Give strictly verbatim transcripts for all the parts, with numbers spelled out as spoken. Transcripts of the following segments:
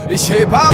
Ich heb ab,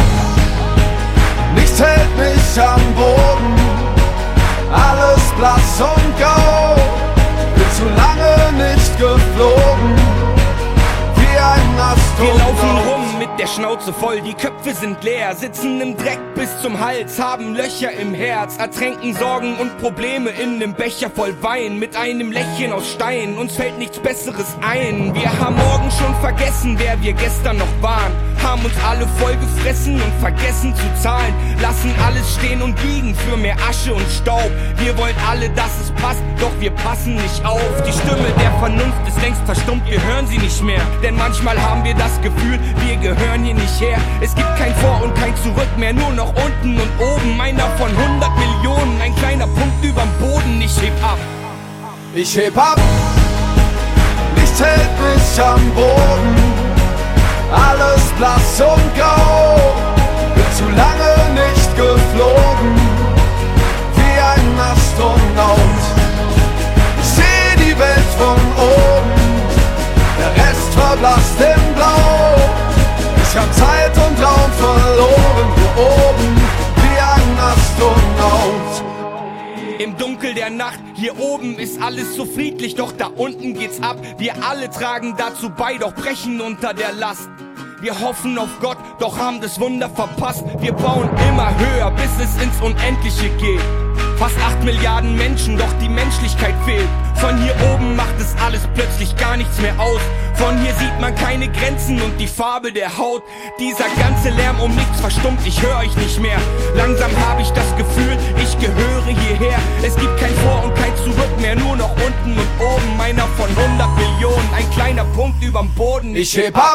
nichts hält mich am Boden, alles blass und grau, bin zu lange nicht geflogen, wie ein Astronaut. Wir laufen rum mit der Schnauze voll, die Köpfe sind leer, sitzen im Dreck bis zum Hals, haben Löcher im Herz, ertränken Sorgen und Probleme in nem Becher voll Wein, mit einem Lächeln aus Stein, uns fällt nichts Besseres ein. Wir haben morgen schon vergessen, wer wir gestern noch waren, haben uns alle voll gefressen und vergessen zu zahlen, lassen alles stehen und liegen für mehr Asche und Staub. Wir wollen alle, dass es passt, doch wir passen nicht auf. Die Stimme der Vernunft ist längst verstummt, wir hören sie nicht mehr, denn manchmal haben wir das Gefühl, wir gehören hier nicht her. Es gibt kein Vor und kein Zurück mehr, nur noch unten und oben. Einer von hundert Millionen, ein kleiner Punkt überm Boden. Ich heb ab. Ich heb ab, nichts hält mich am Boden, alles blass und grau, bin zu lange nicht geflogen, wie ein Astronaut. Ich seh die Welt von oben, der Rest verblasst in Blau. Ich hab Zeit und Raum verloren, hier oben, wie ein Astronaut. Im Dunkel der Nacht, hier oben ist alles so friedlich, doch da unten geht's ab. Wir alle tragen dazu bei, doch brechen unter der Last. Wir hoffen auf Gott, doch haben das Wunder verpasst. Wir bauen immer höher, bis es ins Unendliche geht. Fast acht Milliarden Menschen, doch die Menschlichkeit fehlt. Von hier oben macht es alles plötzlich gar nichts mehr aus. Von hier sieht man keine Grenzen und die Farbe der Haut. Dieser ganze Lärm um nichts verstummt, ich höre euch nicht mehr. Langsam habe ich das Gefühl, ich gehöre hierher. Es gibt kein Vor und kein Zurück mehr, nur noch unten und oben. Einer von hundert Millionen, ein kleiner Punkt überm Boden. Ich heb ab,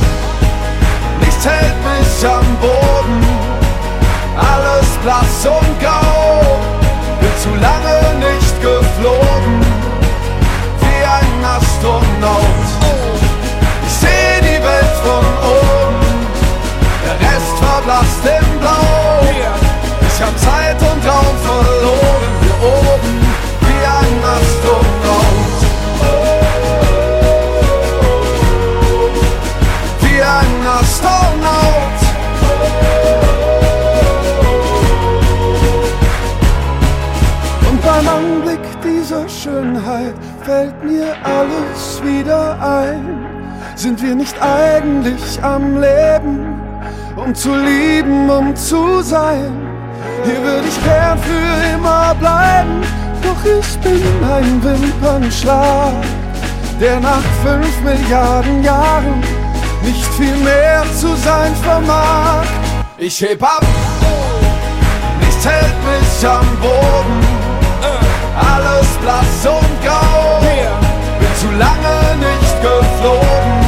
nichts hält mich am Boden, alles blass und grau, bin zu lange nicht geflogen, wie ein Astronaut. Ich seh die Welt von oben, der Rest verblasst in Blau. Ich hab Zeit und Raum verloren, hier oben, wie ein Astronaut. Wie ein Astronaut. Und beim Anblick dieser Schönheit fällt mir alles wieder ein. Sind wir nicht eigentlich am Leben, um zu lieben, um zu sein? Hier würde ich gern für immer bleiben, doch ich bin ein Wimpernschlag, der nach fünf Milliarden Jahren nicht viel mehr zu sein vermag. Ich heb ab, nichts hält mich am Boden, alles blass und grau, bin zu lange nicht geflogen,